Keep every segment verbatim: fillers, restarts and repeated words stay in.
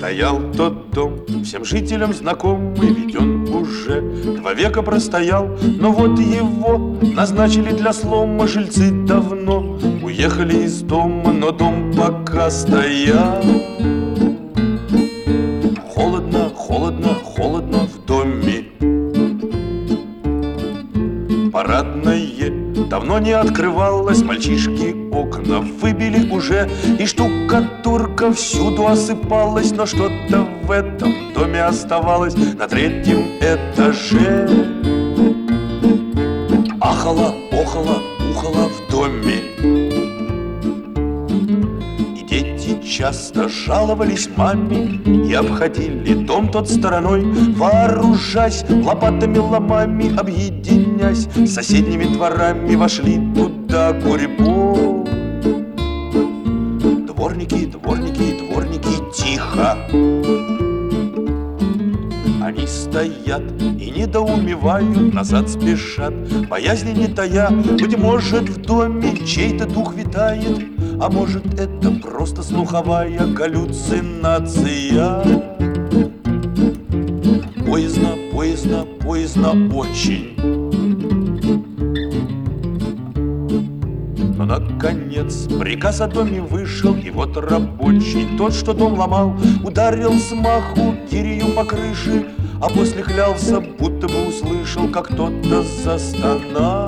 Стоял тот дом, всем жителям знакомый, ведь он уже два века простоял. Но вот его назначили для слома, жильцы давно уехали из дома, но дом пока стоял. Холодно, холодно, холодно в доме. Парадное давно не открывалось, мальчишки окна выбили уже, и штукатурка всюду осыпалась. Но что-то в этом доме оставалось на третьем этаже. Ахало, охало, ухало в доме. И дети часто жаловались маме и обходили дом тот стороной, вооружась лопатами, ломами, объединясь с соседними дворами, вошли туда гурьбой. Дворники, дворники, дворники, тихо. Они стоят и недоумевают, назад спешат, боязни не тая. Быть может, в доме чей-то дух витает, а может, это просто слуховая галлюцинация. Боязно, боязно, боязно очень. Но, наконец, приказ о доме вышел, и вот рабочий, тот, что дом ломал, ударил смаху гирью по крыше, а после клялся, будто бы услышал, как кто-то застонал.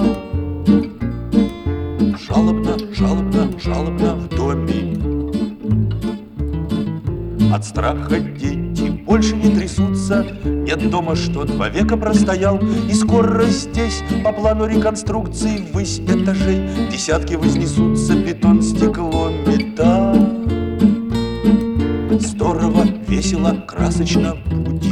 Жалобно, жалобно, жалобно в доме. От страха дети больше не трясутся. Нет дома, что два века простоял, и скоро здесь по плану реконструкции ввысь этажей десятки вознесутся, бетон, стекло, металл. Здорово, весело, красочно будет.